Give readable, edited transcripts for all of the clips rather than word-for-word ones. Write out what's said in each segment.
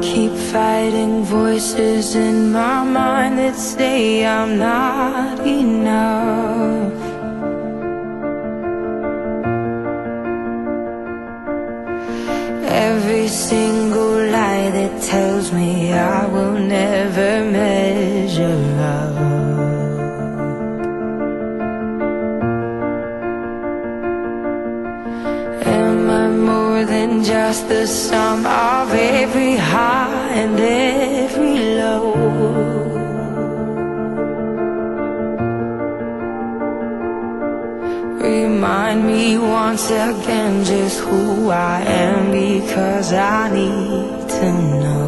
keep fighting voices in my mind that say I'm not enough. Every single lie that tells me I will never measure up. Am I more than just the sum of every high and every low? Remind me once again just who I am, because I need to know.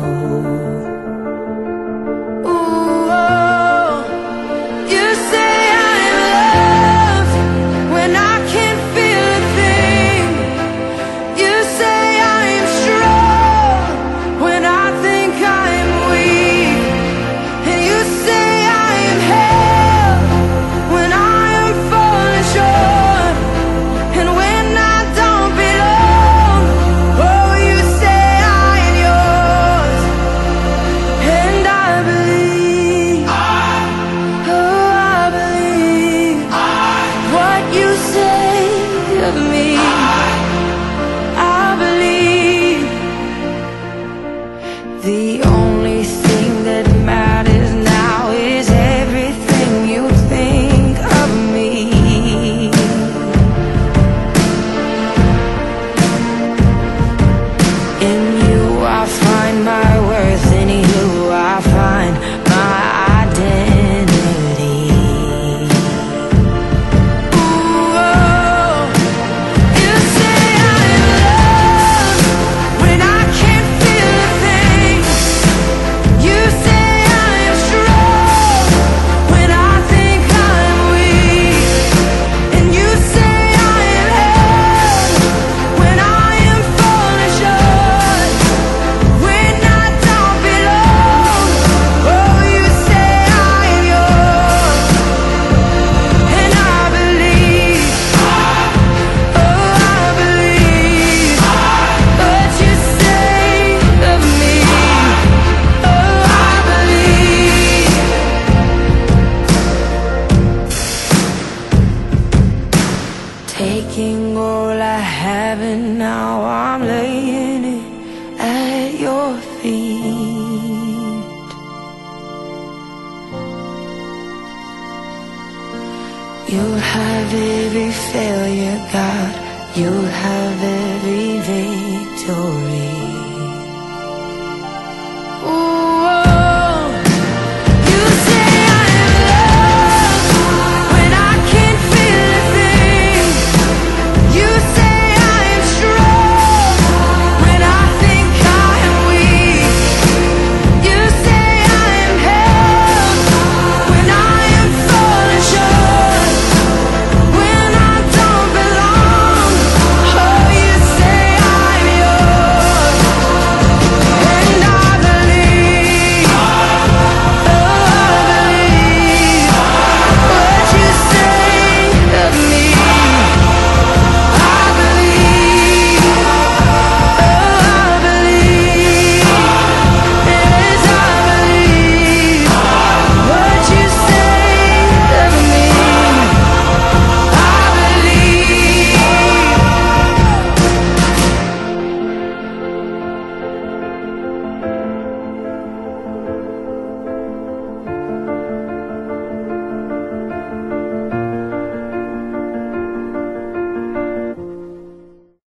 Ooh, oh, you say I'm loved when I can't feel a thing. You say I am strong when I think I'm weak. And you say I am held when I am falling short. And when I don't belong, oh, you say I am yours. And I believe, oh, I believe what you say of me. I believe the only thing that matters now is everything you think of me. In you I find my worth, in you I find my identity. Ooh, oh, you say I'm loved when I can't feel a thing. You say I am strong when I think I'm weak. And you say I am held when I am falling short. When I don't belong, oh, you say I am yours. And I believe, oh, I believe what you say of me. Oh, I believe. Taking all I have and now I'm laying it at your feet. You'll have every failure, God. You'll have every victory.